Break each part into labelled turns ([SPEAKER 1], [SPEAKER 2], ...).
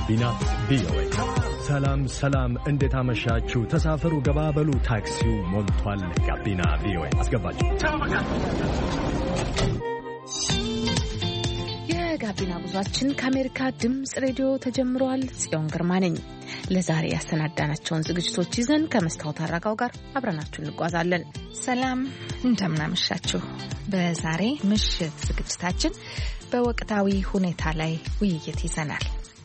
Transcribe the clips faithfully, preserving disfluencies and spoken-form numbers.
[SPEAKER 1] ጋቢና ቪኦኤ። ሰላም ሰላም፣ እንዴት አመሻችሁ? ተሳፈሩ፣ ገባበሉ፣ ታክሲው ሞልቷል። ጋቢና ቪኦኤ አስገባችሁ።
[SPEAKER 2] የጋቢና ጉዟችን ከአሜሪካ ድምጽ ሬዲዮ ተጀምሯል። ጽዮን ግርማ ነኝ። ለዛሬ ያሰናዳናቸውን ዝግጅቶች ይዘን ከመስታወት አራጋው ጋር አብረናችሁ እንጓዛለን።
[SPEAKER 3] ሰላም እንደምናመሻችሁ። በዛሬ ምሽት ዝግጅታችን በወቅታዊ ሁኔታ ላይ ውይይት ይዘናል።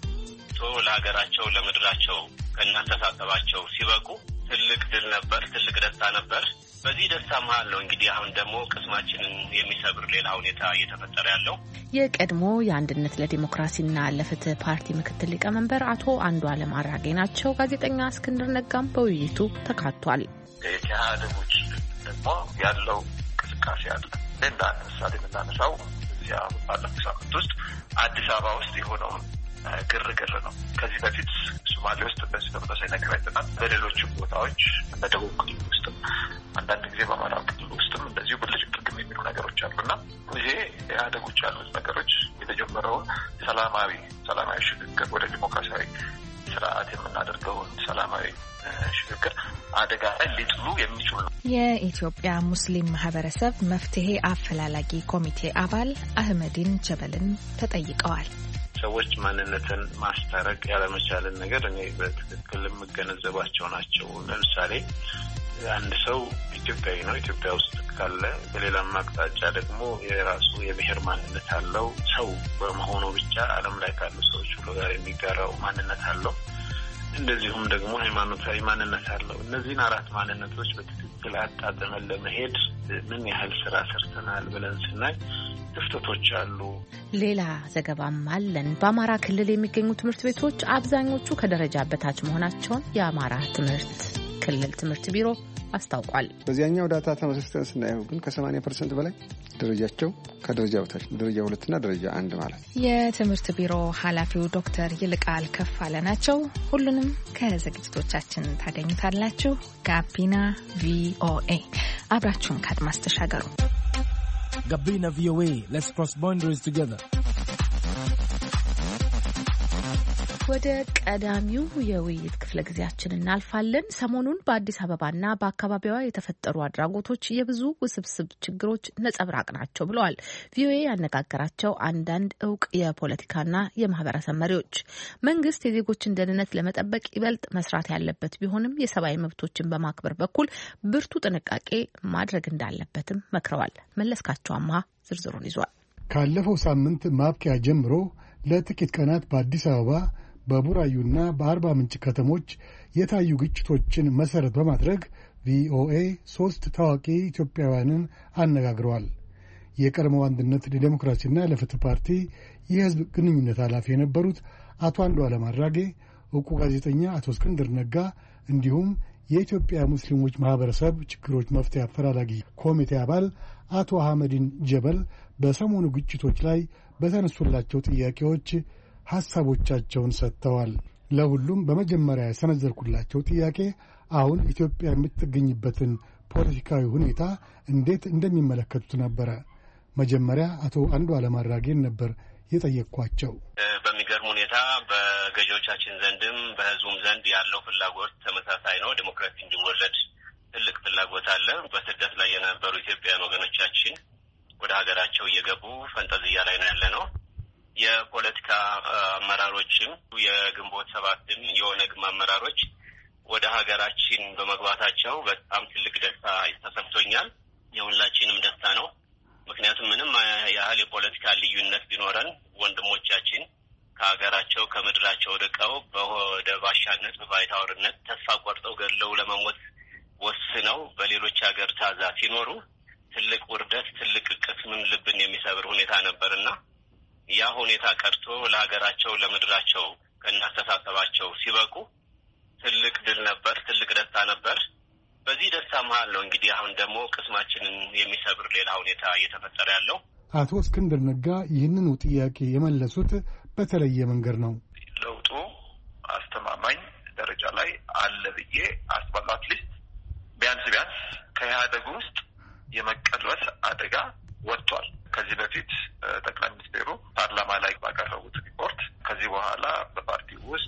[SPEAKER 4] ለሀገራቸው ለምድራቸው ከናስተሳሰባቸው ሲበቁ ትልቅ ድል ነበር፣ ትልቅ ደስታ ነበር። በዚህ ደስታ መሀል ነው እንግዲህ አሁን ደግሞ ቅስማችንን የሚሰብር ሌላ ሁኔታ እየተፈጠረ ያለው።
[SPEAKER 2] የቀድሞ የአንድነት ለዲሞክራሲና ለፍትህ ፓርቲ ምክትል ሊቀመንበር አቶ አንዱዓለም አራጌ ናቸው። ጋዜጠኛ እስክንድር ነጋም በውይይቱ ተካቷል።
[SPEAKER 5] ከኢህአዴጎች ደግሞ ያለው እንቅስቃሴ አለ። እንደ አንድ ምሳሌ የምናነሳው እዚያ ባለፈው ሳምንት ውስጥ አዲስ አበባ ውስጥ የሆነውን ግርግር ነው። ከዚህ በፊት ሶማሌ ውስጥ በዚህ ተመሳሳይ ነገር አይተናል። በሌሎችም ቦታዎች በደቡብ ክልል ውስጥም አንዳንድ ጊዜ በአማራ ክልል ውስጥም እንደዚሁ ብልጭ ድርግም የሚሉ ነገሮች አሉና ይሄ ኢህአዴጎች ያሉት ነገሮች የተጀመረውን ሰላማዊ ሰላማዊ ሽግግር ወደ ዲሞክራሲያዊ ስርዓት የምናደርገውን ሰላማዊ ሽግግር አደጋ ላይ ሊጥሉ የሚችሉ ነው።
[SPEAKER 3] የኢትዮጵያ ሙስሊም ማህበረሰብ መፍትሄ አፈላላጊ ኮሚቴ አባል አህመዲን ጀበልን ተጠይቀዋል።
[SPEAKER 4] ሰዎች ማንነትን ማስታረቅ ያለመቻልን ነገር እኔ በትክክል የምገነዘባቸው ናቸው። ለምሳሌ አንድ ሰው ኢትዮጵያዊ ነው፣ ኢትዮጵያ ውስጥ ካለ በሌላም አቅጣጫ ደግሞ የራሱ የብሔር ማንነት አለው። ሰው በመሆኑ ብቻ ዓለም ላይ ካሉ ሰዎች ሁሉ ጋር የሚጋራው ማንነት አለው። እንደዚሁም ደግሞ ሃይማኖታዊ ማንነት አለው። እነዚህን አራት ማንነቶች በትክክል አጣጥመን ለመሄድ ምን ያህል ስራ ሰርተናል ብለን ስናይ ክፍተቶች አሉ።
[SPEAKER 2] ሌላ ዘገባም አለን። በአማራ ክልል የሚገኙ ትምህርት ቤቶች አብዛኞቹ ከደረጃ በታች መሆናቸውን የአማራ ትምህርት ክልል ትምህርት ቢሮ አስታውቋል።
[SPEAKER 6] በዚያኛው ዳታ ተመሳስተን ስናየው ግን ከ80 ፐርሰንት በላይ ደረጃቸው ከደረጃ በታች ደረጃ ሁለት እና ደረጃ አንድ ማለት።
[SPEAKER 3] የትምህርት ቢሮ ኃላፊው ዶክተር ይልቃል ከፋለ ናቸው። ሁሉንም ከዝግጅቶቻችን ታገኙታላችሁ። ጋቢና ቪኦኤ አብራችሁን ከአድማስ ተሻገሩ።
[SPEAKER 7] Gabina V O A. Let's cross boundaries together.
[SPEAKER 2] ወደ ቀዳሚው የውይይት ክፍለ ጊዜያችን እናልፋለን። ሰሞኑን በአዲስ አበባና በአካባቢዋ የተፈጠሩ አድራጎቶች የብዙ ውስብስብ ችግሮች ነጸብራቅ ናቸው ብለዋል ቪኦኤ ያነጋገራቸው አንዳንድ እውቅ የፖለቲካና የማህበረሰብ መሪዎች። መንግስት የዜጎችን ደህንነት ለመጠበቅ ይበልጥ መስራት ያለበት ቢሆንም የሰብአዊ መብቶችን በማክበር በኩል ብርቱ ጥንቃቄ ማድረግ እንዳለበትም መክረዋል። መለስካቸው አማሃ ዝርዝሩን ይዟል።
[SPEAKER 8] ካለፈው ሳምንት ማብቂያ ጀምሮ ለጥቂት ቀናት በአዲስ አበባ በቡራዩና በአርባ ምንጭ ከተሞች የታዩ ግጭቶችን መሰረት በማድረግ ቪኦኤ ሶስት ታዋቂ ኢትዮጵያውያንን አነጋግረዋል። የቀድሞው አንድነት ለዲሞክራሲና ለፍትህ ፓርቲ የህዝብ ግንኙነት ኃላፊ የነበሩት አቶ አንዱዓለም አራጌ፣ ዕውቁ ጋዜጠኛ አቶ እስክንድር ነጋ እንዲሁም የኢትዮጵያ ሙስሊሞች ማህበረሰብ ችግሮች መፍትሄ አፈላላጊ ኮሚቴ አባል አቶ አህመዲን ጀበል በሰሞኑ ግጭቶች ላይ በተነሱላቸው ጥያቄዎች ሐሳቦቻቸውን ሰጥተዋል። ለሁሉም በመጀመሪያ የሰነዘርኩላቸው ጥያቄ አሁን ኢትዮጵያ የምትገኝበትን ፖለቲካዊ ሁኔታ እንዴት እንደሚመለከቱት ነበረ። መጀመሪያ አቶ አንዱዓለም አራጌን ነበር የጠየቅኳቸው።
[SPEAKER 4] በሚገርም ሁኔታ በገዢዎቻችን ዘንድም በህዝቡም ዘንድ ያለው ፍላጎት ተመሳሳይ ነው። ዲሞክራሲ እንዲወለድ ትልቅ ፍላጎት አለ። በስደት ላይ የነበሩ ኢትዮጵያውያን ወገኖቻችን ወደ ሀገራቸው እየገቡ ፈንጠዝያ ላይ ነው ያለ ነው። የፖለቲካ አመራሮችም የግንቦት ሰባትም የኦነግም አመራሮች ወደ ሀገራችን በመግባታቸው በጣም ትልቅ ደስታ ተሰምቶኛል። የሁላችንም ደስታ ነው። ምክንያቱም ምንም ያህል የፖለቲካ ልዩነት ቢኖረን ወንድሞቻችን ከሀገራቸው ከምድራቸው ርቀው በወደ ባሻነት በባይታወርነት ተስፋ ቆርጠው ገድለው ለመሞት ወስነው በሌሎች ሀገር ታዛ ሲኖሩ ትልቅ ውርደት፣ ትልቅ ቅስምን ልብን የሚሰብር ሁኔታ ነበርና ያ ሁኔታ ቀርቶ ለሀገራቸው ለምድራቸው ከናስተሳሰባቸው ሲበቁ ትልቅ ድል ነበር፣ ትልቅ ደስታ ነበር። በዚህ ደስታ መሀል ነው እንግዲህ አሁን ደግሞ ቅስማችንን የሚሰብር ሌላ ሁኔታ እየተፈጠረ ያለው።
[SPEAKER 8] አቶ እስክንድር ነጋ ይህንኑ ጥያቄ የመለሱት በተለየ መንገድ ነው።
[SPEAKER 5] ለውጡ አስተማማኝ ደረጃ ላይ አለ ብዬ አስባለሁ። አትሊስት ቢያንስ ቢያንስ ከኢህአዴግ ውስጥ የመቀልበስ አደጋ ወጥቷል። ከዚህ በፊት ጠቅላይ ሚኒስትሩ ፓርላማ ላይ ባቀረቡት ሪፖርት ከዚህ በኋላ በፓርቲው ውስጥ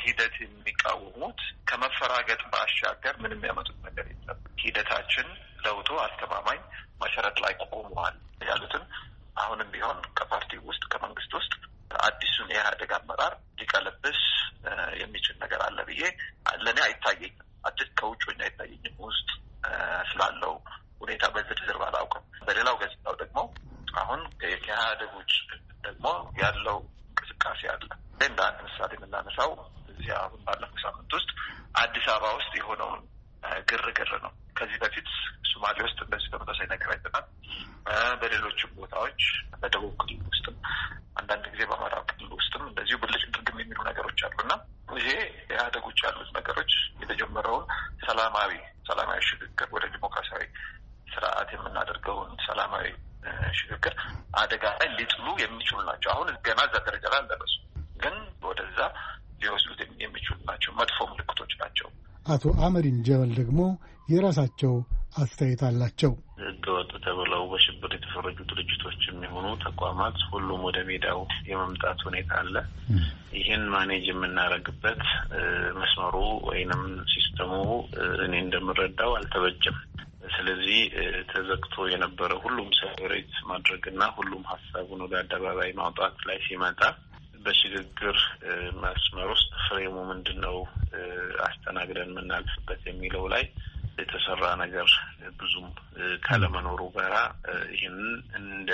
[SPEAKER 5] ሂደት የሚቃወሙት ከመፈራገጥ ባሻገር ምንም ያመጡት ነገር የለም። ሂደታችን ለውጡ አስተማማኝ መሰረት ላይ ቆሟል ያሉትን አሁንም ቢሆን ከፓርቲ ውስጥ ከመንግስት ውስጥ አዲሱን የኢህአዴግ አመራር ሊቀለብስ የሚችል ነገር አለ ብዬ ለእኔ አይታየኝም። አዲስ ከውጭ ወይ አይታየኝም። ውስጥ ስላለው ሁኔታ በዝርዝር ባላውቅም፣ በሌላው ገጽታው ደግሞ አሁን ከኢህአዴግ ውጭ ደግሞ ያለው እንቅስቃሴ አለ። እንደ አንድ ምሳሌ የምናነሳው እዚህ አሁን ባለፈው ሳምንት ውስጥ አዲስ አበባ ውስጥ የሆነውን ግርግር ነው። ከዚህ በፊት ሶማሌ ውስጥ እንደዚህ ተመሳሳይ ነገር አይተናል። በሌሎችም ቦታዎች በደቡብ ክልል ውስጥም አንዳንድ ጊዜ በአማራ ክልል ውስጥም እንደዚሁ ብልጭ ድርግም የሚሉ ነገሮች አሉና ይሄ ኢህአዴግ ውጭ ያሉት ነገሮች የተጀመረውን ሰላማዊ ሰላማዊ ሽግግር ወደ ዲሞክራሲያዊ ስርዓት የምናደርገውን ሰላማዊ ሽግግር አደጋ ላይ ሊጥሉ የሚችሉ ናቸው። አሁን ገና እዛ ደረጃ ላይ አልደረሱ፣ ግን ወደዛ ሊወስዱት የሚችሉ ናቸው። መጥፎ ምልክቶች ናቸው።
[SPEAKER 8] አቶ አመሪን ጀበል ደግሞ የራሳቸው አስተያየት አላቸው።
[SPEAKER 9] ህገወጥ ተብለው በሽብር የተፈረጁ ድርጅቶች የሚሆኑ ተቋማት ሁሉም ወደ ሜዳው የመምጣት ሁኔታ አለ። ይህን ማኔጅ የምናደርግበት መስመሩ ወይንም ሲስተሙ እኔ እንደምረዳው አልተበጀም። ስለዚህ ተዘግቶ የነበረ ሁሉም ሴሌብሬት ማድረግና ሁሉም ሀሳቡን ወደ አደባባይ ማውጣት ላይ ሲመጣ በሽግግር መስመር ውስጥ ፍሬሙ ምንድነው አስተናግደን የምናልፍበት የሚለው ላይ የተሰራ ነገር ብዙም ካለመኖሩ ጋራ ይህንን እንደ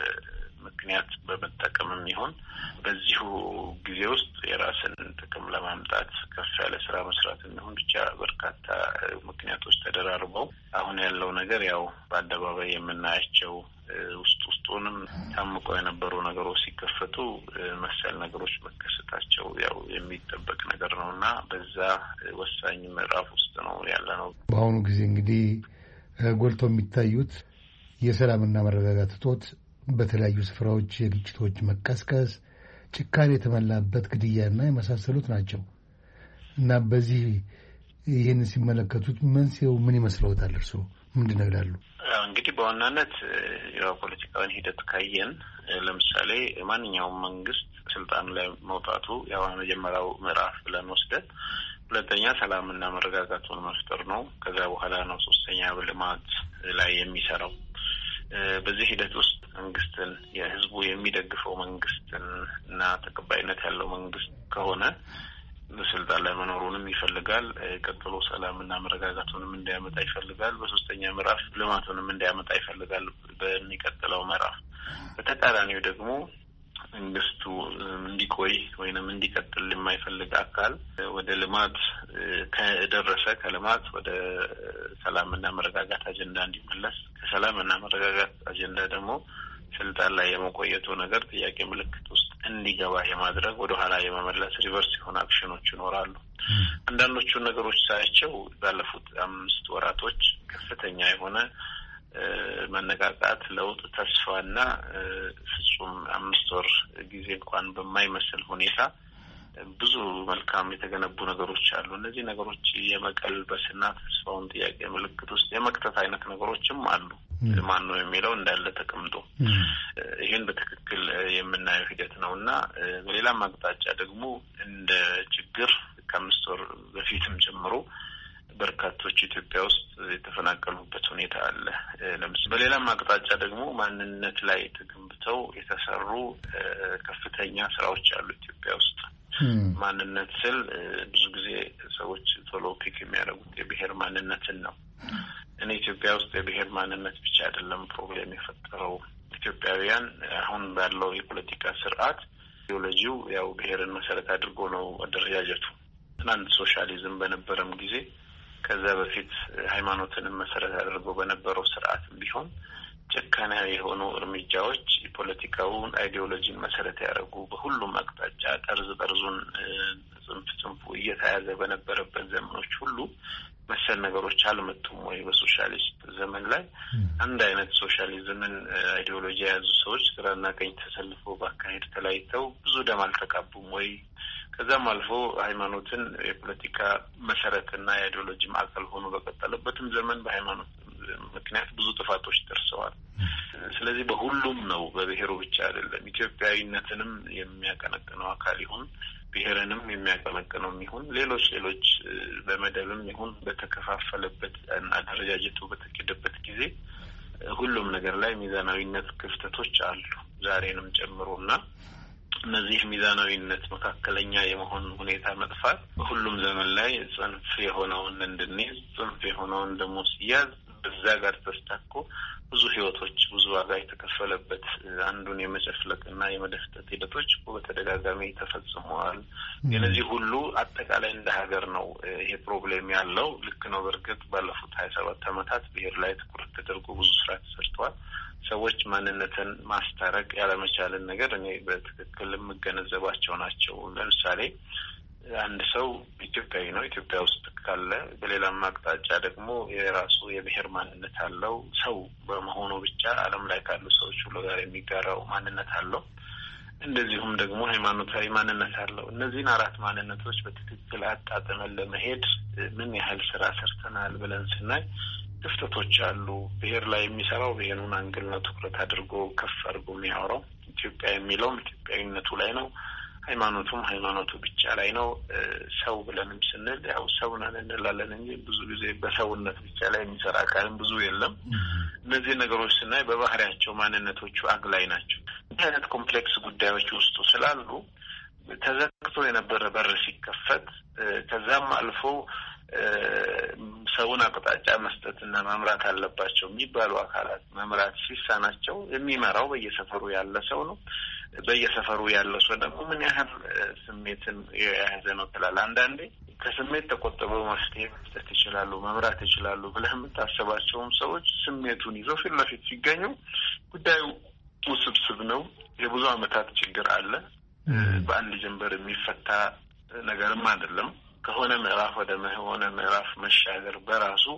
[SPEAKER 9] ምክንያት በመጠቀምም ይሁን በዚሁ ጊዜ ውስጥ የራስን ጥቅም ለማምጣት ከፍ ያለ ስራ መስራት የሚሆን ብቻ በርካታ ምክንያቶች ተደራርበው አሁን ያለው ነገር ያው በአደባባይ የምናያቸው ውስጥ ውስጡንም ታምቆ የነበሩ ነገሮች ሲከፈቱ መሰል ነገሮች መከሰታቸው ያው የሚጠበቅ ነገር ነውና በዛ ወሳኝ ምዕራፍ ውስጥ ነው ያለ ነው።
[SPEAKER 8] በአሁኑ ጊዜ እንግዲህ ጎልቶ የሚታዩት የሰላምና መረጋጋት እጦት፣ በተለያዩ ስፍራዎች የግጭቶች መቀስቀስ፣ ጭካኔ የተመላበት ግድያና የመሳሰሉት ናቸው እና በዚህ ይህን ሲመለከቱት መንስኤው ምን ይመስለዎታል? እርስዎ ምንድን ነው ይላሉ?
[SPEAKER 9] እንግዲህ በዋናነት ያው ፖለቲካዊ ሂደት ካየን ለምሳሌ ማንኛውም መንግስት ስልጣን ላይ መውጣቱ ያው መጀመሪያው ምዕራፍ ብለን ወስደን፣ ሁለተኛ ሰላምና መረጋጋቱን መፍጠር ነው። ከዛ በኋላ ነው ሶስተኛ ልማት ላይ የሚሰራው። በዚህ ሂደት ውስጥ መንግስትን የህዝቡ የሚደግፈው መንግስትን እና ተቀባይነት ያለው መንግስት ከሆነ በስልጣን ላይ መኖሩንም ይፈልጋል። ቀጥሎ ሰላምና መረጋጋቱንም እንዲያመጣ ይፈልጋል። በሶስተኛ ምዕራፍ ልማቱንም እንዲያመጣ ይፈልጋል በሚቀጥለው ምዕራፍ። በተቃራኒው ደግሞ መንግስቱ እንዲቆይ ወይንም እንዲቀጥል የማይፈልግ አካል ወደ ልማት ከደረሰ ከልማት ወደ ሰላምና መረጋጋት አጀንዳ እንዲመለስ፣ ከሰላምና መረጋጋት አጀንዳ ደግሞ ስልጣን ላይ የመቆየቱ ነገር ጥያቄ ምልክት ውስጥ እንዲገባ የማድረግ ወደ ኋላ የመመለስ ሪቨርስ የሆነ አክሽኖች ይኖራሉ። አንዳንዶቹ ነገሮች ሳያቸው ባለፉት አምስት ወራቶች ከፍተኛ የሆነ መነቃቃት፣ ለውጥ፣ ተስፋና ፍጹም አምስት ወር ጊዜ እንኳን በማይመስል ሁኔታ ብዙ መልካም የተገነቡ ነገሮች አሉ። እነዚህ ነገሮች የመቀልበስና ተስፋውን ጥያቄ ምልክት ውስጥ የመክተት አይነት ነገሮችም አሉ። ማን ነው የሚለው እንዳለ ተቀምጦ ይህን በትክክል የምናየው ሂደት ነውና በሌላም አቅጣጫ ደግሞ እንደ ችግር ከአምስት ወር በፊትም ጀምሮ በርካቶች ኢትዮጵያ ውስጥ የተፈናቀሉበት ሁኔታ አለ። ለምሳሌ በሌላም አቅጣጫ ደግሞ ማንነት ላይ ተገንብተው የተሰሩ ከፍተኛ ስራዎች አሉ ኢትዮጵያ ውስጥ። ማንነት ስል ብዙ ጊዜ ሰዎች ቶሎ ፒክ የሚያደርጉት የብሔር ማንነትን ነው። እኔ ኢትዮጵያ ውስጥ የብሔር ማንነት ብቻ አይደለም ፕሮብሌም የፈጠረው። ኢትዮጵያውያን አሁን ባለው የፖለቲካ ስርዓት ኢዲዮሎጂው ያው ብሔርን መሰረት አድርጎ ነው አደረጃጀቱ። ትናንት ሶሻሊዝም በነበረም ጊዜ ከዛ በፊት ሃይማኖትንም መሰረት አድርጎ በነበረው ስርዓትም ቢሆን ጭካኔያዊ የሆኑ እርምጃዎች የፖለቲካውን አይዲዮሎጂን መሰረት ያደረጉ በሁሉም አቅጣጫ ጠርዝ ጠርዙን ጽንፍ ጽንፉ እየተያዘ በነበረበት ዘመኖች ሁሉ መሰል ነገሮች አልመጡም ወይ? በሶሻሊስት ዘመን ላይ አንድ አይነት ሶሻሊዝምን አይዲዮሎጂ የያዙ ሰዎች ግራና ቀኝ ተሰልፈው ባካሄድ ተለያይተው ብዙ ደም አልተቃቡም ወይ? ከዛም አልፎ ሃይማኖትን የፖለቲካ መሰረትና የአይዲዮሎጂ ማዕከል ሆኖ በቀጠለበትም ዘመን በሃይማኖት ምክንያት ብዙ ጥፋቶች ደርሰዋል። ስለዚህ በሁሉም ነው፣ በብሔሩ ብቻ አይደለም። ኢትዮጵያዊነትንም የሚያቀነቅነው አካል ይሁን ብሔርንም የሚያቀነቅነው ይሁን ሌሎች ሌሎች በመደብም ይሁን በተከፋፈለበት አደረጃጀቱ በተኬደበት ጊዜ ሁሉም ነገር ላይ ሚዛናዊነት ክፍተቶች አሉ ዛሬንም ጨምሮና እነዚህ ሚዛናዊነት መካከለኛ የመሆን ሁኔታ መጥፋት በሁሉም ዘመን ላይ ጽንፍ የሆነውን እንድንይዝ ጽንፍ የሆነውን ደግሞ ሲያዝ በዛ ጋር ተስተካክሎ ብዙ ህይወቶች ብዙ ዋጋ የተከፈለበት አንዱን የመጨፍለቅና የመደፍጠት ሂደቶች በተደጋጋሚ ተፈጽመዋል። የነዚህ ሁሉ አጠቃላይ እንደ ሀገር ነው ይሄ ፕሮብሌም ያለው። ልክ ነው። በርግጥ ባለፉት ሀያ ሰባት ዓመታት ብሔር ላይ ትኩረት ተደርጎ ብዙ ስራ ተሰርቷል። ሰዎች ማንነትን ማስታረቅ ያለመቻልን ነገር እኔ በትክክል የምገነዘባቸው ናቸው። ለምሳሌ አንድ ሰው ኢትዮጵያዊ ነው፣ ኢትዮጵያ ውስጥ ካለ በሌላም አቅጣጫ ደግሞ የራሱ የብሔር ማንነት አለው። ሰው በመሆኑ ብቻ ዓለም ላይ ካሉ ሰዎች ሁሉ ጋር የሚጋራው ማንነት አለው። እንደዚሁም ደግሞ ሃይማኖታዊ ማንነት አለው። እነዚህን አራት ማንነቶች በትክክል አጣጥመን ለመሄድ ምን ያህል ስራ ሰርተናል ብለን ስናይ ክፍተቶች አሉ። ብሔር ላይ የሚሰራው ብሔሩን አንግል ነው ትኩረት አድርጎ ከፍ አድርጎ የሚያወራው። ኢትዮጵያ የሚለውም ኢትዮጵያዊነቱ ላይ ነው። ሃይማኖቱም ሃይማኖቱ ብቻ ላይ ነው። ሰው ብለንም ስንል ያው ሰው ነን እንላለን እንጂ ብዙ ጊዜ በሰውነት ብቻ ላይ የሚሰራ አካልም ብዙ የለም። እነዚህ ነገሮች ስናይ በባህሪያቸው ማንነቶቹ አግላይ ናቸው። እንዲህ አይነት ኮምፕሌክስ ጉዳዮች ውስጡ ስላሉ ተዘግቶ የነበረ በር ሲከፈት ከዛም አልፎ ሰውን አቅጣጫ መስጠትና መምራት አለባቸው የሚባሉ አካላት መምራት ሲሳናቸው የሚመራው በየሰፈሩ ያለ ሰው ነው። በየሰፈሩ ያለው ሰው ደግሞ ምን ያህል ስሜትን የያዘ ነው ትላለህ። አንዳንዴ ከስሜት ተቆጥበው መፍትሄ መስጠት ይችላሉ፣ መምራት ይችላሉ ብለህ የምታስባቸውም ሰዎች ስሜቱን ይዘው ፊት ለፊት ሲገኙ ጉዳዩ ውስብስብ ነው። የብዙ ዓመታት ችግር አለ። በአንድ ጀንበር የሚፈታ ነገርም አይደለም። ከሆነ ምዕራፍ ወደ ሆነ ምዕራፍ መሻገር በራሱ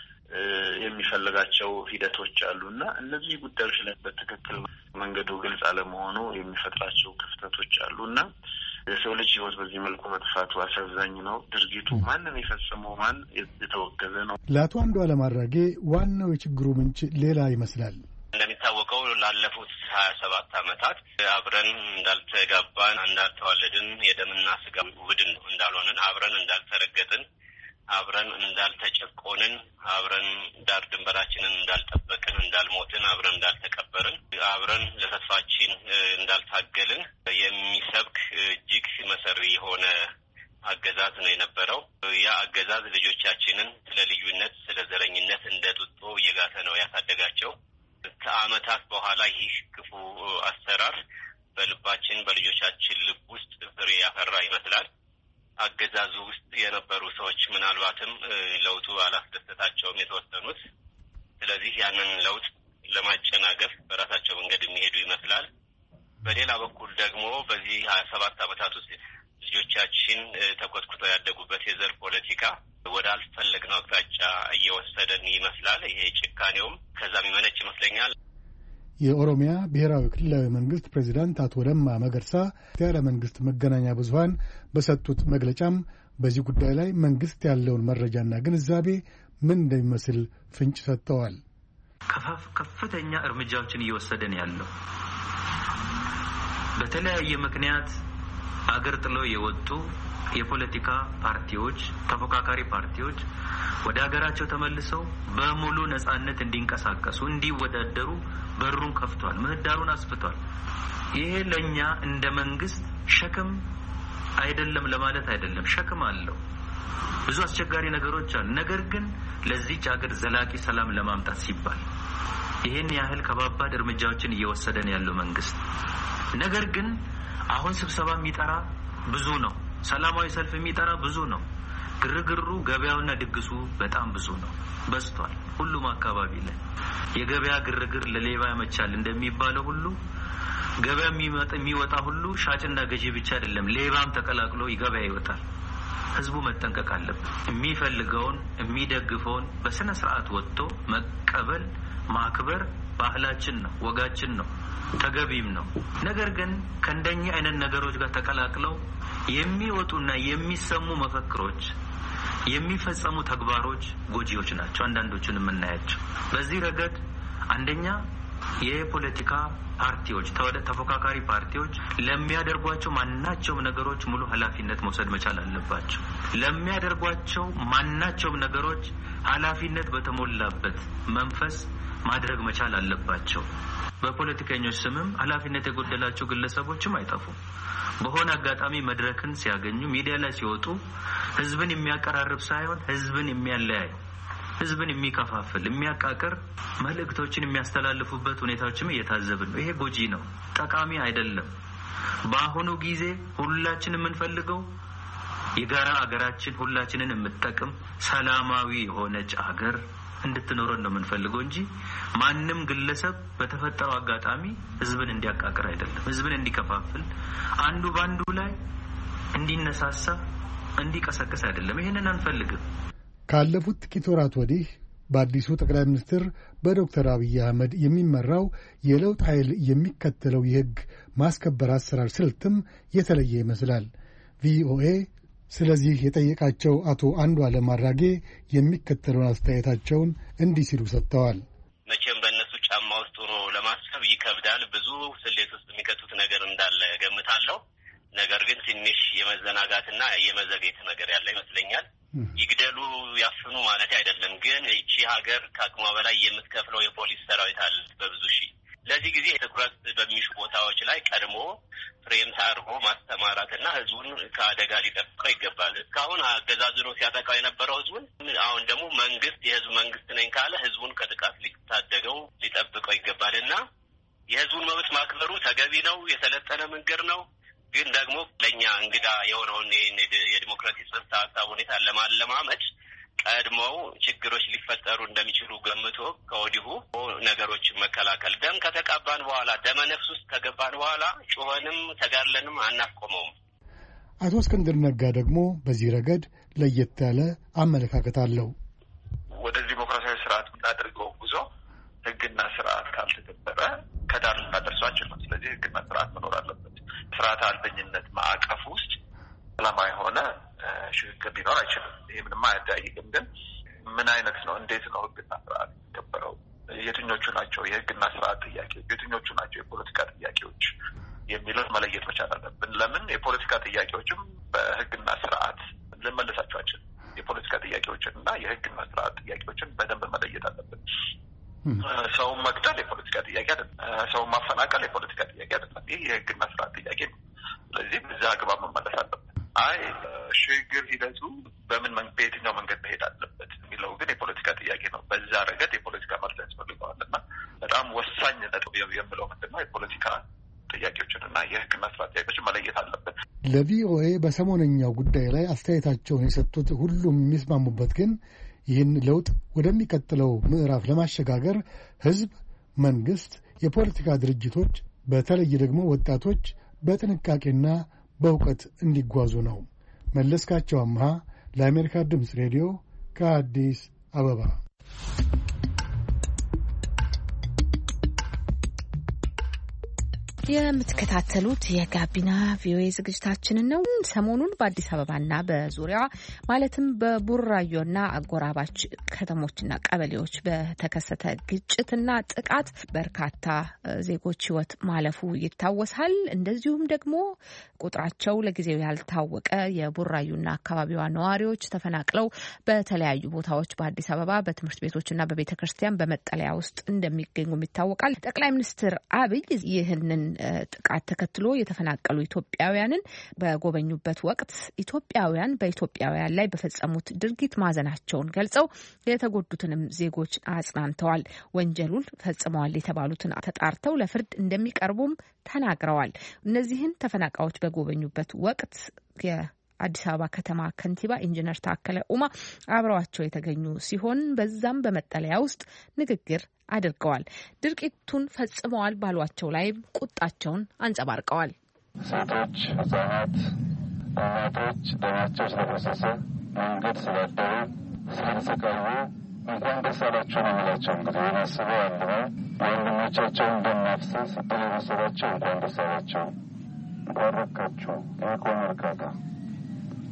[SPEAKER 9] የሚፈልጋቸው ሂደቶች አሉና እነዚህ ጉዳዮች ላይ በትክክል መንገዱ ግልጽ አለመሆኑ የሚፈጥራቸው ክፍተቶች አሉና የሰው ልጅ ህይወት በዚህ መልኩ መጥፋቱ አሳዛኝ ነው። ድርጊቱ ማንም የፈጸመው ማን የተወገዘ ነው።
[SPEAKER 8] ለአቶ አንዱዓለም አራጌ ዋናው የችግሩ ምንጭ ሌላ ይመስላል።
[SPEAKER 4] እንደሚታወቀው ላለፉት ሀያ ሰባት ዓመታት አብረን እንዳልተጋባን እንዳልተዋለድን የደምና ስጋ ውድን እንዳልሆንን አብረን እንዳልተረገጥን አብረን እንዳልተጨቆንን አብረን ዳር ድንበራችንን እንዳልጠበቅን እንዳልሞትን አብረን እንዳልተቀበርን አብረን ለተስፋችን እንዳልታገልን የሚሰብክ እጅግ መሰሪ የሆነ አገዛዝ ነው የነበረው። ያ አገዛዝ ልጆቻችንን ስለ ልዩነት ስለ ዘረኝነት እንደ ጡጦ እየጋተ ነው ያሳደጋቸው። ከዓመታት በኋላ ይህ ክፉ አሰራር በልባችን በልጆቻችን ልብ ውስጥ ፍሬ ያፈራ ይመስላል። አገዛዙ ውስጥ የነበሩ ሰዎች ምናልባትም ለውጡ አላስደሰታቸውም የተወሰኑት። ስለዚህ ያንን ለውጥ ለማጨናገፍ በራሳቸው መንገድ የሚሄዱ ይመስላል። በሌላ በኩል ደግሞ በዚህ ሀያ ሰባት ዓመታት ውስጥ ልጆቻችን ተኮትኩተው ያደጉበት የዘር ፖለቲካ ወደ አልፈለግነው አቅጣጫ እየወሰደን ይመስላል። ይሄ ጭካኔውም ከዛ የሚመነጭ ይመስለኛል።
[SPEAKER 8] የኦሮሚያ ብሔራዊ ክልላዊ መንግስት ፕሬዚዳንት አቶ ለማ መገርሳ ያለ መንግስት መገናኛ ብዙሃን በሰጡት መግለጫም በዚህ ጉዳይ ላይ መንግስት ያለውን መረጃና ግንዛቤ ምን እንደሚመስል ፍንጭ ሰጥተዋል።
[SPEAKER 10] ከፍተኛ እርምጃዎችን እየወሰደን ያለው በተለያየ ምክንያት አገር ጥለው የወጡ የፖለቲካ ፓርቲዎች ተፎካካሪ ፓርቲዎች ወደ ሀገራቸው ተመልሰው በሙሉ ነጻነት እንዲንቀሳቀሱ እንዲወዳደሩ በሩን ከፍቷል፣ ምህዳሩን አስፍቷል። ይሄ ለኛ እንደ መንግስት ሸክም አይደለም ለማለት አይደለም፣ ሸክም አለው። ብዙ አስቸጋሪ ነገሮች አሉ። ነገር ግን ለዚህ ሀገር ዘላቂ ሰላም ለማምጣት ሲባል ይሄን ያህል ከባባድ እርምጃዎችን እየወሰደን ያለው መንግስት ነገር ግን አሁን ስብሰባ የሚጠራ ብዙ ነው፣ ሰላማዊ ሰልፍ የሚጠራ ብዙ ነው። ግርግሩ ገበያውና ድግሱ በጣም ብዙ ነው፣ በዝቷል። ሁሉም አካባቢ ላይ የገበያ ግርግር ለሌባ ያመቻል እንደሚባለው ሁሉ ገበያ የሚመጣ የሚወጣ ሁሉ ሻጭና ገዢ ብቻ አይደለም፣ ሌባም ተቀላቅሎ ገበያ ይወጣል። ህዝቡ መጠንቀቅ አለበት። የሚፈልገውን የሚደግፈውን በስነ ስርዓት ወጥቶ መቀበል ማክበር ባህላችን ነው፣ ወጋችን ነው፣ ተገቢም ነው። ነገር ግን ከእንደኛ አይነት ነገሮች ጋር ተቀላቅለው የሚወጡና የሚሰሙ መፈክሮች የሚፈጸሙ ተግባሮች ጎጂዎች ናቸው አንዳንዶቹን የምናያቸው። በዚህ ረገድ አንደኛ የፖለቲካ ፓርቲዎች ተፎካካሪ ፓርቲዎች ለሚያደርጓቸው ማናቸውም ነገሮች ሙሉ ኃላፊነት መውሰድ መቻል አለባቸው። ለሚያደርጓቸው ማናቸውም ነገሮች ኃላፊነት በተሞላበት መንፈስ ማድረግ መቻል አለባቸው። በፖለቲከኞች ስምም ኃላፊነት የጎደላቸው ግለሰቦችም አይጠፉም። በሆነ አጋጣሚ መድረክን ሲያገኙ ሚዲያ ላይ ሲወጡ ህዝብን የሚያቀራርብ ሳይሆን ህዝብን የሚያለያይ ህዝብን የሚከፋፍል የሚያቃቅር መልእክቶችን የሚያስተላልፉበት ሁኔታዎችም እየታዘብን ነው። ይሄ ጎጂ ነው፣ ጠቃሚ አይደለም። በአሁኑ ጊዜ ሁላችንም የምንፈልገው የጋራ አገራችን ሁላችንን የምትጠቅም ሰላማዊ የሆነች አገር እንድትኖረን ነው የምንፈልገው እንጂ ማንም ግለሰብ በተፈጠረው አጋጣሚ ህዝብን እንዲያቃቅር አይደለም፣ ህዝብን እንዲከፋፍል አንዱ ባንዱ ላይ እንዲነሳሳ እንዲቀሰቀስ አይደለም። ይሄንን አንፈልግም።
[SPEAKER 8] ካለፉት ጥቂት ወራት ወዲህ በአዲሱ ጠቅላይ ሚኒስትር በዶክተር አብይ አህመድ የሚመራው የለውጥ ኃይል የሚከተለው የህግ ማስከበር አሰራር ስልትም የተለየ ይመስላል። ቪኦኤ ስለዚህ የጠየቃቸው አቶ አንዱዓለም አራጌ የሚከተለውን አስተያየታቸውን እንዲህ ሲሉ ሰጥተዋል።
[SPEAKER 4] መቼም በእነሱ ጫማ ውስጥ ሆኖ ለማሰብ ይከብዳል። ብዙ ስሌት ውስጥ የሚከቱት ነገር እንዳለ ገምታለሁ። ነገር ግን ትንሽ የመዘናጋትና የመዘግየት ነገር ያለ ይመስለኛል። ይግደሉ ያፍኑ ማለት አይደለም፣ ግን እቺ ሀገር ከአቅሟ በላይ የምትከፍለው የፖሊስ ሰራዊት አለ በብዙ ሺህ። ለዚህ ጊዜ ትኩረት በሚሹ ቦታዎች ላይ ቀድሞ ፍሬም ታርጎ ማስተማራትና ህዝቡን ከአደጋ ሊጠብቀው ይገባል። እስካሁን አገዛዙ ነው ሲያጠቃው የነበረው ህዝቡን። አሁን ደግሞ መንግስት የህዝብ መንግስት ነኝ ካለ ህዝቡን ከጥቃት ሊታደገው ሊጠብቀው ይገባልና የህዝቡን መብት ማክበሩ ተገቢ ነው፣ የሰለጠነ መንገድ ነው። ግን ደግሞ ለኛ እንግዳ የሆነውን የዲሞክራሲ ጽንሰ ሀሳብ ሁኔታ ለማለማመድ ቀድሞው ችግሮች ሊፈጠሩ እንደሚችሉ ገምቶ ከወዲሁ ነገሮችን መከላከል። ደም ከተቃባን በኋላ ደመ ነፍስ ውስጥ ከገባን በኋላ ጮኸንም ተጋድለንም አናስቆመውም።
[SPEAKER 8] አቶ እስክንድር ነጋ ደግሞ በዚህ ረገድ ለየት ያለ አመለካከት አለው።
[SPEAKER 5] ወደ ዲሞክራሲያዊ ስርዓት የምናደርገው ጉዞ ህግና ስርዓት ካልተከበረ ከዳር ልናደርሳችን ነው። ስለዚህ ህግና ስርዓት መኖር አለበት። ስርዓት አልበኝነት ማዕቀፍ ውስጥ ሰላማዊ የሆነ ሽግግር ሊኖር አይችልም። ይህ ምንም አያጠያይቅም። ግን ምን አይነት ነው? እንዴት ነው ህግና ስርዓት የሚከበረው? የትኞቹ ናቸው የህግና ስርዓት ጥያቄዎች? የትኞቹ ናቸው የፖለቲካ ጥያቄዎች የሚለው መለየት መቻል አለብን። ለምን የፖለቲካ ጥያቄዎችም በህግና ስርዓት ልንመልሳቸው አንችልም። የፖለቲካ ጥያቄዎችን እና የህግና ስርዓት ጥያቄዎችን በደንብ መለየት አለብን። ሰውን መግደል የፖለቲካ ጥያቄ አይደለም። ሰውን ማፈናቀል የፖለቲካ ጥያቄ አይደለም። ይህ የህግና ስርዓት ጥያቄ ነው። ስለዚህ በዛ አግባብ መመለስ አለበት። አይ ሽግግር ሂደቱ በምን በየትኛው መንገድ መሄድ አለበት የሚለው ግን የፖለቲካ ጥያቄ ነው። በዛ ረገድ የፖለቲካ መልስ ያስፈልገዋል እና በጣም ወሳኝ ነጥብ የምለው ምንድን ነው? የፖለቲካ ጥያቄዎችንና የህግና ስርዓት ጥያቄዎችን መለየት አለበት።
[SPEAKER 8] ለቪኦኤ በሰሞነኛው ጉዳይ ላይ አስተያየታቸውን የሰጡት ሁሉም የሚስማሙበት ግን ይህን ለውጥ ወደሚቀጥለው ምዕራፍ ለማሸጋገር ህዝብ፣ መንግስት፣ የፖለቲካ ድርጅቶች በተለይ ደግሞ ወጣቶች በጥንቃቄና በእውቀት እንዲጓዙ ነው። መለስካቸው አምሃ ለአሜሪካ ድምፅ ሬዲዮ ከአዲስ አበባ።
[SPEAKER 2] የምትከታተሉት የጋቢና ቪኦኤ ዝግጅታችንን ነው። ሰሞኑን በአዲስ አበባና በዙሪያዋ ማለትም በቡራዮና አጎራባች ከተሞችና ቀበሌዎች በተከሰተ ግጭትና ጥቃት በርካታ ዜጎች ህይወት ማለፉ ይታወሳል። እንደዚሁም ደግሞ ቁጥራቸው ለጊዜው ያልታወቀ የቡራዩና አካባቢዋ ነዋሪዎች ተፈናቅለው በተለያዩ ቦታዎች በአዲስ አበባ በትምህርት ቤቶችና በቤተ ክርስቲያን በመጠለያ ውስጥ እንደሚገኙም ይታወቃል። ጠቅላይ ሚኒስትር አብይ ይህንን ጥቃት ተከትሎ የተፈናቀሉ ኢትዮጵያውያንን በጎበኙበት ወቅት ኢትዮጵያውያን በኢትዮጵያውያን ላይ በፈጸሙት ድርጊት ማዘናቸውን ገልጸው የተጎዱትንም ዜጎች አጽናንተዋል። ወንጀሉን ፈጽመዋል የተባሉትን ተጣርተው ለፍርድ እንደሚቀርቡም ተናግረዋል። እነዚህን ተፈናቃዮች በጎበኙበት ወቅት አዲስ አበባ ከተማ ከንቲባ ኢንጂነር ታከለ ኡማ አብረዋቸው የተገኙ ሲሆን በዛም በመጠለያ ውስጥ ንግግር አድርገዋል። ድርጊቱን ፈጽመዋል ባሏቸው ላይ ቁጣቸውን አንጸባርቀዋል።
[SPEAKER 11] ሴቶች፣ ህጻናት፣ እናቶች ደማቸው ስለፈሰሰ መንገድ ስላደሩ ስለተሰቃዩ እንኳን ደስ አላችሁ ነው የሚላቸው። እንግዲህ የማስበው አንድ ነው። ወንድሞቻቸውን እንደማፍሰስ እድል የመሰላቸው እንኳን ደስ አላቸው፣ እንኳን ረካችሁ። ይህ ከሆነ እርካታ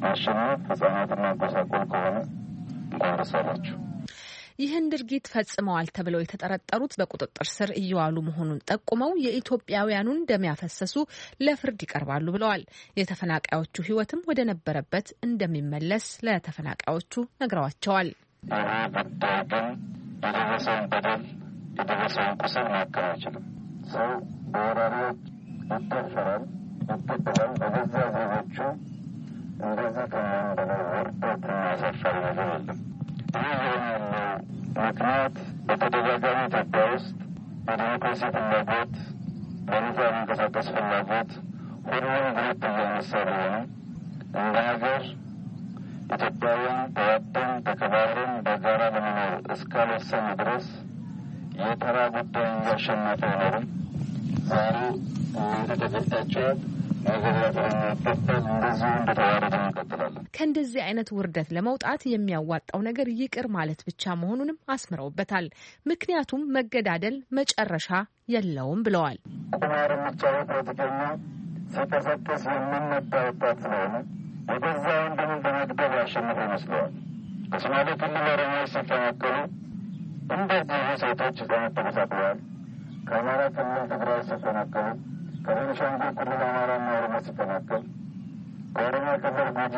[SPEAKER 11] ማሸነፍ ህጻናትና ጎሳቆል ከሆነ እንኳን ደስ አላችሁ።
[SPEAKER 2] ይህን ድርጊት ፈጽመዋል ተብለው የተጠረጠሩት በቁጥጥር ስር እየዋሉ መሆኑን ጠቁመው የኢትዮጵያውያኑን ደም ያፈሰሱ ለፍርድ ይቀርባሉ ብለዋል። የተፈናቃዮቹ ህይወትም ወደ ነበረበት እንደሚመለስ ለተፈናቃዮቹ ነግረዋቸዋል።
[SPEAKER 11] ይህ ጉዳይ ግን የደረሰውን በደል የደረሰውን ቁስል ማከም አይችልም። ሰው በወራሪዎች ይደፈራል፣ ይገደላል። በገዛ ዜጎቹ እንደዚህ ከሚሆን በላይ ውርደትና አሳፋሪ ነገር የለም። ይህ የሆነ ያለው ምክንያት በተደጋጋሚ ኢትዮጵያ ውስጥ የዲሞክራሲ ፍላጎት፣ በነጻ መንቀሳቀስ ፍላጎት ሁሉም ግሩፕ እያነሳ ቢሆንም እንደ ሀገር ኢትዮጵያውያን ተዋደን ተከባብረን በጋራ ለመኖር እስካልወሰን ድረስ የተራ ጉዳይ እያሸነፈ አይኖርም። ዛሬ እናንተ ተገድታችኋል፣
[SPEAKER 2] ከእንደዚህ አይነት ውርደት ለመውጣት የሚያዋጣው ነገር ይቅር ማለት ብቻ መሆኑንም አስምረውበታል። ምክንያቱም መገዳደል መጨረሻ የለውም ብለዋል።
[SPEAKER 11] ቁማር የሚጫወት ፖለቲከኛ ሲቀሰቅስ የምንመጣ ወጣት ስለሆነ የገዛ ወንድምን በመግደል ያሸነፈ ይመስለዋል። በሶማሌ ክልል ኦሮሞዎች ሲፈናቀሉ እንደዚሁ ሴቶች ህጻናት ተጎሳቅለዋል። ከአማራ ክልል ትግራይ ሲፈናቀሉ፣ ከቤኒሻንጉል ክልል አማራና ኦሮሞ ሲፈናቀል፣ ከኦሮሚያ ክልል ጉጂ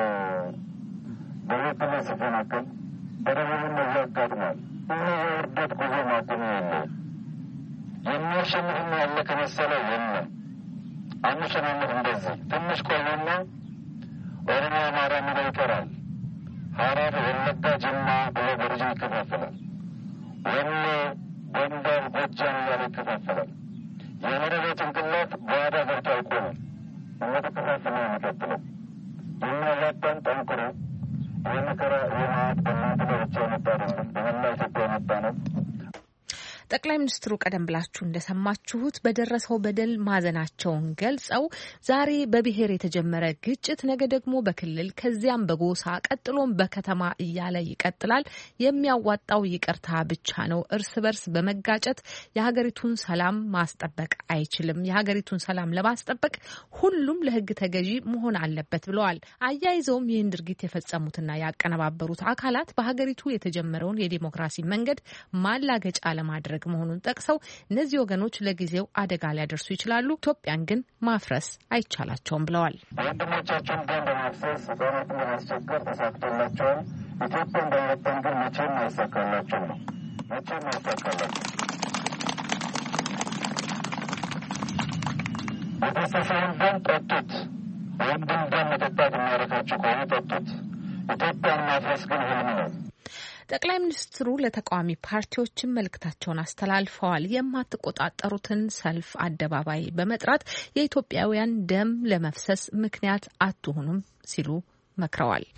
[SPEAKER 11] ደቡብ ክልል ሲፈናቀል፣ በደቡብ እነዚህ ያጋጥማል። ይህ የውርደት ጉዞ ማቆሚያ የለውም። የሚያሸንፍና ያለ ከመሰለ የለም። አንሸናነፍ። እንደዚህ ትንሽ ቆዩና ኦሮሚያ አማራ የሚለው ይቀራል። ሀረር፣ ወለጋ፣ ጅማ ብሎ በሪጅን ይከፋፈላል። ወሎ፣ ጎንደር፣ ጎጃም እያለ ይከፋፈላል። የመረበ ጭንቅላት በዋዳ ገብቶ አይቆምም። እየተከፋፈለ ነው የሚቀጥለው። የሚያዛባን ጠንክሮ የመከራ የማት በእናንተ ብቻ የመጣ አይደለም፣ በመላ ኢትዮጵያ የመጣ ነው።
[SPEAKER 2] ጠቅላይ ሚኒስትሩ ቀደም ብላችሁ እንደሰማችሁት በደረሰው በደል ማዘናቸውን ገልጸው ዛሬ በብሔር የተጀመረ ግጭት ነገ ደግሞ በክልል ከዚያም በጎሳ ቀጥሎም በከተማ እያለ ይቀጥላል። የሚያዋጣው ይቅርታ ብቻ ነው። እርስ በርስ በመጋጨት የሀገሪቱን ሰላም ማስጠበቅ አይችልም። የሀገሪቱን ሰላም ለማስጠበቅ ሁሉም ለሕግ ተገዢ መሆን አለበት ብለዋል። አያይዘውም ይህን ድርጊት የፈጸሙትና ያቀነባበሩት አካላት በሀገሪቱ የተጀመረውን የዲሞክራሲ መንገድ ማላገጫ ለማድረግ መሆኑን ጠቅሰው እነዚህ ወገኖች ለጊዜው አደጋ ሊያደርሱ ይችላሉ፣ ኢትዮጵያን ግን ማፍረስ አይቻላቸውም ብለዋል።
[SPEAKER 11] ወንድሞቻቸውን ደም በማፍሰስ ህጻናትን በማስቸገር ተሳክቶላቸዋል። ኢትዮጵያን በመበተን ግን መቼም አይሳካላቸው ነው። መቼም አይሳካላቸው። የፈሰሰውን ደም ጠጡት። ወንድም ደም መጠጣት የሚያረካቸው ከሆነ ጠጡት። ኢትዮጵያን ማፍረስ ግን ህልም ነው።
[SPEAKER 2] ጠቅላይ ሚኒስትሩ ለተቃዋሚ ፓርቲዎችን መልእክታቸውን አስተላልፈዋል። የማትቆጣጠሩትን ሰልፍ አደባባይ በመጥራት የኢትዮጵያውያን ደም ለመፍሰስ ምክንያት አትሆኑም ሲሉ መክረዋል።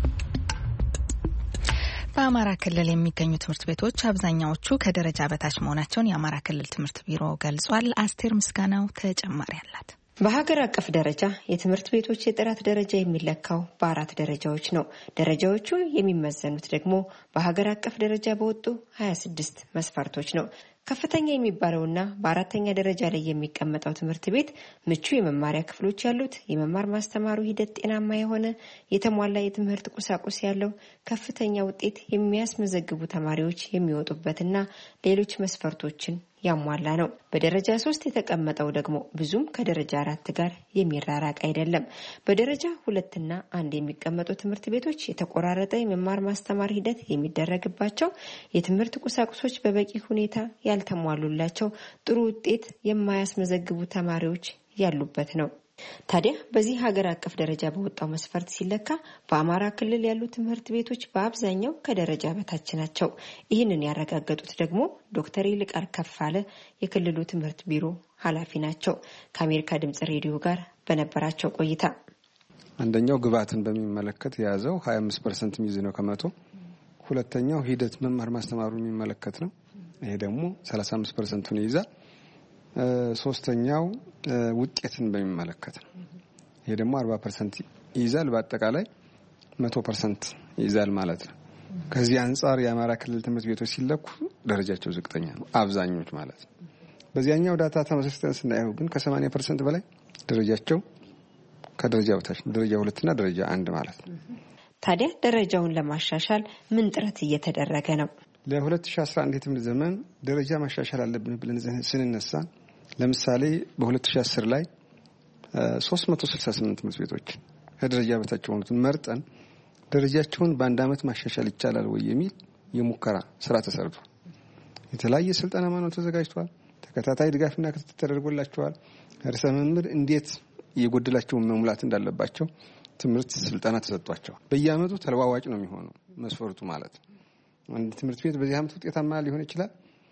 [SPEAKER 3] በአማራ ክልል የሚገኙ ትምህርት ቤቶች አብዛኛዎቹ ከደረጃ በታች መሆናቸውን የአማራ ክልል ትምህርት ቢሮ ገልጿል። አስቴር ምስጋናው ተጨማሪ አላት።
[SPEAKER 12] በሀገር አቀፍ ደረጃ የትምህርት ቤቶች የጥራት ደረጃ የሚለካው በአራት ደረጃዎች ነው። ደረጃዎቹ የሚመዘኑት ደግሞ በሀገር አቀፍ ደረጃ በወጡ ሀያ ስድስት መስፈርቶች ነው። ከፍተኛ የሚባለውና በአራተኛ ደረጃ ላይ የሚቀመጠው ትምህርት ቤት ምቹ የመማሪያ ክፍሎች ያሉት፣ የመማር ማስተማሩ ሂደት ጤናማ የሆነ፣ የተሟላ የትምህርት ቁሳቁስ ያለው፣ ከፍተኛ ውጤት የሚያስመዘግቡ ተማሪዎች የሚወጡበትና ሌሎች መስፈርቶችን ያሟላ ነው። በደረጃ ሶስት የተቀመጠው ደግሞ ብዙም ከደረጃ አራት ጋር የሚራራቅ አይደለም። በደረጃ ሁለትና አንድ የሚቀመጡ ትምህርት ቤቶች የተቆራረጠ የመማር ማስተማር ሂደት የሚደረግባቸው፣ የትምህርት ቁሳቁሶች በበቂ ሁኔታ ያልተሟሉላቸው፣ ጥሩ ውጤት የማያስመዘግቡ ተማሪዎች ያሉበት ነው። ታዲያ በዚህ ሀገር አቀፍ ደረጃ በወጣው መስፈርት ሲለካ በአማራ ክልል ያሉ ትምህርት ቤቶች በአብዛኛው ከደረጃ በታች ናቸው። ይህንን ያረጋገጡት ደግሞ ዶክተር ይልቃል ከፋለ የክልሉ ትምህርት ቢሮ ኃላፊ ናቸው። ከአሜሪካ ድምጽ ሬዲዮ ጋር በነበራቸው ቆይታ
[SPEAKER 6] አንደኛው ግብዓትን በሚመለከት የያዘው ሀያ አምስት ፐርሰንት የሚይዝ ነው ከመቶ። ሁለተኛው ሂደት መማር ማስተማሩ የሚመለከት ነው። ይሄ ደግሞ ሰላሳ አምስት ፐርሰንቱን ይይዛል። ሶስተኛው ውጤትን በሚመለከት ነው። ይሄ ደግሞ አርባ ፐርሰንት ይይዛል። በአጠቃላይ መቶ ፐርሰንት ይይዛል ማለት ነው። ከዚህ አንጻር የአማራ ክልል ትምህርት ቤቶች ሲለኩ ደረጃቸው ዝቅተኛ ነው አብዛኞች ማለት ነው። በዚያኛው ዳታ ተመሳስተን ስናየው ግን ከሰማንያ ፐርሰንት በላይ ደረጃቸው ከደረጃ በታች ደረጃ ሁለት እና ደረጃ አንድ ማለት ነው።
[SPEAKER 12] ታዲያ ደረጃውን ለማሻሻል ምን ጥረት እየተደረገ ነው?
[SPEAKER 6] ለ2011 የትምህርት ዘመን ደረጃ ማሻሻል አለብን ብለን ስንነሳ ለምሳሌ በ2010 ላይ ሶስት መቶ ስልሳ ስምንት ትምህርት ቤቶች ከደረጃ በታች ሆኑትን መርጠን ደረጃቸውን በአንድ አመት ማሻሻል ይቻላል ወይ የሚል የሙከራ ስራ ተሰርቷል። የተለያየ ስልጠና ማነው ተዘጋጅቷል። ተከታታይ ድጋፍና ክትትል ተደርጎላቸዋል። ርዕሰ መምህር እንዴት የጎደላቸውን መሙላት እንዳለባቸው ትምህርት ስልጠና ተሰጥቷቸዋል። በየአመቱ ተለዋዋጭ ነው የሚሆነው መስፈርቱ ማለት ነው። አንድ ትምህርት ቤት በዚህ አመት ውጤታማ ሊሆን ይችላል፣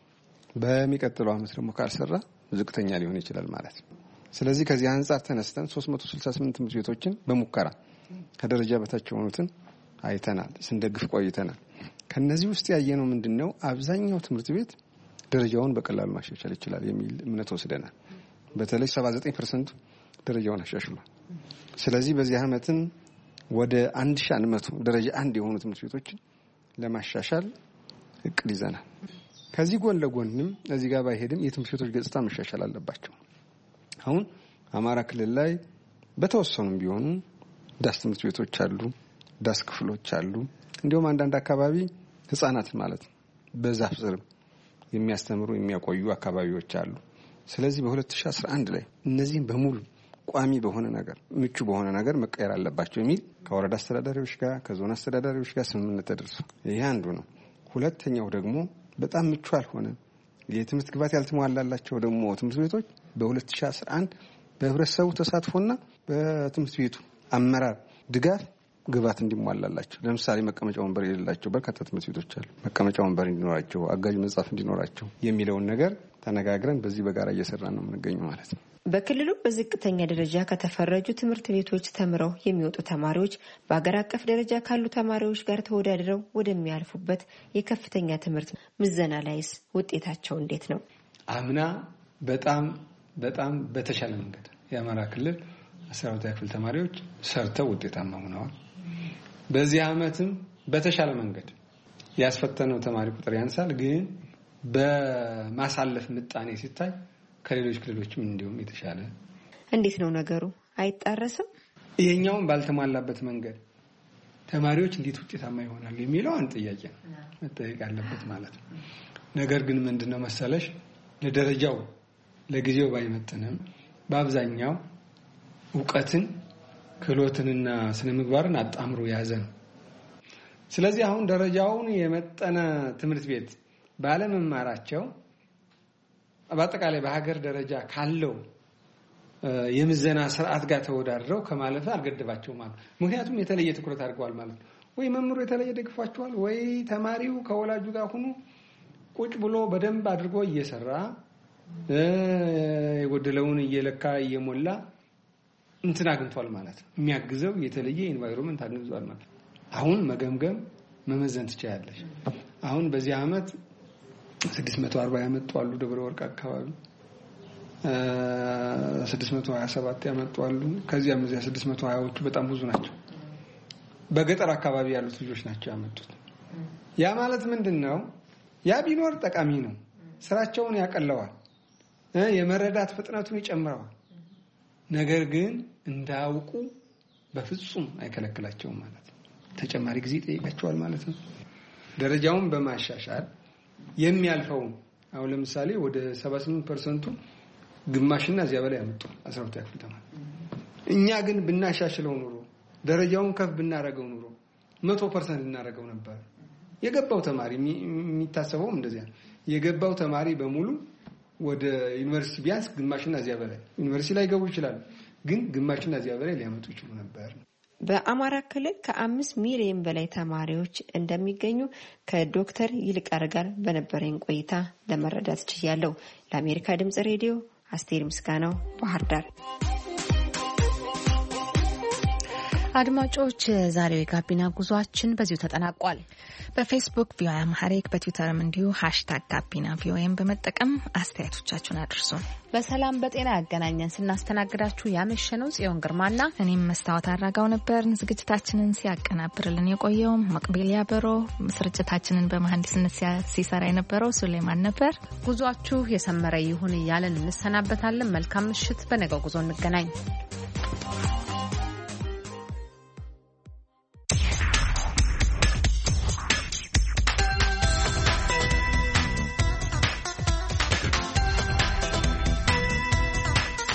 [SPEAKER 6] በሚቀጥለው አመት ደግሞ ካልሰራ ዝቅተኛ ሊሆን ይችላል ማለት ነው። ስለዚህ ከዚህ አንፃር ተነስተን ሶስት መቶ ስልሳ ስምንት ትምህርት ቤቶችን በሙከራ ከደረጃ በታች ሆኑትን አይተናል፣ ስንደግፍ ቆይተናል። ከነዚህ ውስጥ ያየነው ምንድነው አብዛኛው ትምህርት ቤት ደረጃውን በቀላሉ ማሻሻል ይችላል የሚል እምነት ወስደናል። በተለይ ሰባ ዘጠኝ ፐርሰንት ደረጃውን አሻሽሏል። ስለዚህ በዚህ አመትም ወደ አንድ ሺህ አንድ መቶ ደረጃ አንድ የሆኑ ትምህርት ቤቶችን ለማሻሻል እቅድ ይዘናል። ከዚህ ጎን ለጎንም እዚህ ጋር ባይሄድም የትምህርት ቤቶች ገጽታ መሻሻል አለባቸው። አሁን አማራ ክልል ላይ በተወሰኑም ቢሆኑ ዳስ ትምህርት ቤቶች አሉ፣ ዳስ ክፍሎች አሉ። እንዲሁም አንዳንድ አካባቢ ህፃናት ማለት በዛፍ ስር የሚያስተምሩ የሚያቆዩ አካባቢዎች አሉ። ስለዚህ በ2011 ላይ እነዚህን በሙሉ ቋሚ በሆነ ነገር ምቹ በሆነ ነገር መቀየር አለባቸው የሚል ከወረዳ አስተዳዳሪዎች ጋር ከዞን አስተዳዳሪዎች ጋር ስምምነት ተደርሷል። ይሄ አንዱ ነው። ሁለተኛው ደግሞ በጣም ምቹ አልሆነ የትምህርት ግብዓት ያልተሟላላቸው ደግሞ ትምህርት ቤቶች በ2011 በህብረተሰቡ ተሳትፎና በትምህርት ቤቱ አመራር ድጋፍ ግብዓት እንዲሟላላቸው ለምሳሌ መቀመጫ ወንበር የሌላቸው በርካታ ትምህርት ቤቶች አሉ። መቀመጫ ወንበር እንዲኖራቸው፣ አጋዥ መጽሐፍ እንዲኖራቸው የሚለውን ነገር ተነጋግረን በዚህ በጋራ እየሰራን ነው የምንገኘው ማለት ነው።
[SPEAKER 12] በክልሉ በዝቅተኛ ደረጃ ከተፈረጁ ትምህርት ቤቶች ተምረው የሚወጡ ተማሪዎች በአገር አቀፍ ደረጃ ካሉ ተማሪዎች ጋር ተወዳድረው ወደሚያልፉበት የከፍተኛ ትምህርት ምዘና ላይስ ውጤታቸው እንዴት ነው?
[SPEAKER 6] አምና በጣም በጣም በተሻለ መንገድ የአማራ ክልል አስራ ሁለተኛ ክፍል ተማሪዎች ሰርተው ውጤታማ ሆነዋል። በዚህ አመትም በተሻለ መንገድ ያስፈተነው ተማሪ ቁጥር ያንሳል፣ ግን በማሳለፍ ምጣኔ ሲታይ ከሌሎች ክልሎችም እንዲሁም የተሻለ።
[SPEAKER 12] እንዴት ነው ነገሩ? አይጣረስም?
[SPEAKER 6] ይሄኛውን ባልተሟላበት መንገድ ተማሪዎች እንዴት ውጤታማ ይሆናሉ የሚለው አንድ ጥያቄ ነው መጠየቅ አለበት ማለት ነው። ነገር ግን ምንድነው መሰለሽ ለደረጃው ለጊዜው ባይመጥንም በአብዛኛው ዕውቀትን ክህሎትንና ስነ ምግባርን አጣምሮ ያዘ ነው። ስለዚህ አሁን ደረጃውን የመጠነ ትምህርት ቤት ባለመማራቸው በአጠቃላይ በሀገር ደረጃ ካለው የምዘና ስርዓት ጋር ተወዳድረው ከማለፍ አልገደባቸውም ማለት። ምክንያቱም የተለየ ትኩረት አድርገዋል ማለት ነው። ወይ መምህሩ የተለየ ደግፏቸዋል፣ ወይ ተማሪው ከወላጁ ጋር ሆኖ ቁጭ ብሎ በደንብ አድርጎ እየሰራ የጎደለውን እየለካ እየሞላ እንትን አግኝቷል ማለት ነው። የሚያግዘው የተለየ ኢንቫይሮንመንት አግኝቷል ማለት ነው። አሁን መገምገም መመዘን ትችላለሽ። አሁን በዚህ አመት ስድስት መቶ አርባ ያመጡ አሉ። ደብረ ወርቅ አካባቢ ስድስት መቶ ሀያ ሰባት ያመጡ አሉ። ከዚያም እዚያ ስድስት መቶ ሀያዎቹ በጣም ብዙ ናቸው። በገጠር አካባቢ ያሉት ልጆች ናቸው ያመጡት። ያ ማለት ምንድነው? ያ ቢኖር ጠቃሚ ነው። ስራቸውን ያቀለዋል፣ የመረዳት ፍጥነቱን ይጨምራል። ነገር ግን እንዳውቁ በፍጹም አይከለክላቸውም ማለት ነው። ተጨማሪ ጊዜ ይጠይቃቸዋል ማለት ነው። ደረጃውን በማሻሻል የሚያልፈው አሁን ለምሳሌ ወደ ሰባ ስምንት ፐርሰንት ግማሽና እዚያ በላይ ያመጡ አስራ ሁለተኛ ክፍል ተማሪ። እኛ ግን ብናሻሽለው ኑሮ ደረጃውን ከፍ ብናረገው ኑሮ መቶ ፐርሰንት እናረገው ነበር። የገባው ተማሪ የሚታሰበው እንደዚያ የገባው ተማሪ በሙሉ ወደ ዩኒቨርሲቲ ቢያንስ ግማሽና እዚያ በላይ ዩኒቨርሲቲ ላይ ገቡ ይችላል፣ ግን ግማሽና እዚያ በላይ ሊያመጡ ይችላሉ ነበር።
[SPEAKER 12] በአማራ ክልል ከአምስት ሚሊዮን በላይ ተማሪዎች እንደሚገኙ ከዶክተር ይልቃር ጋር በነበረኝ ቆይታ ለመረዳት ችያለሁ። ለአሜሪካ ድምጽ ሬዲዮ አስቴር ምስጋናው ባህር ዳር።
[SPEAKER 2] አድማጮች የዛሬው የጋቢና ጉዟችን በዚሁ ተጠናቋል።
[SPEAKER 3] በፌስቡክ ቪኦኤ አማሐሪክ በትዊተርም እንዲሁ ሃሽታግ ጋቢና ቪኦኤን በመጠቀም አስተያየቶቻችሁን አድርሱን።
[SPEAKER 2] በሰላም በጤና ያገናኘን። ስናስተናግዳችሁ ያመሸነው ጽዮን ግርማና
[SPEAKER 3] እኔም መስታወት አራጋው ነበርን። ዝግጅታችንን ሲያቀናብርልን የቆየው መቅቤል ያበሮ፣ ስርጭታችንን በመሐንዲስነት ሲሰራ የነበረው ሱሌማን ነበር።
[SPEAKER 2] ጉዟችሁ የሰመረ ይሁን እያለን እንሰናበታለን። መልካም ምሽት። በነገው ጉዞ እንገናኝ።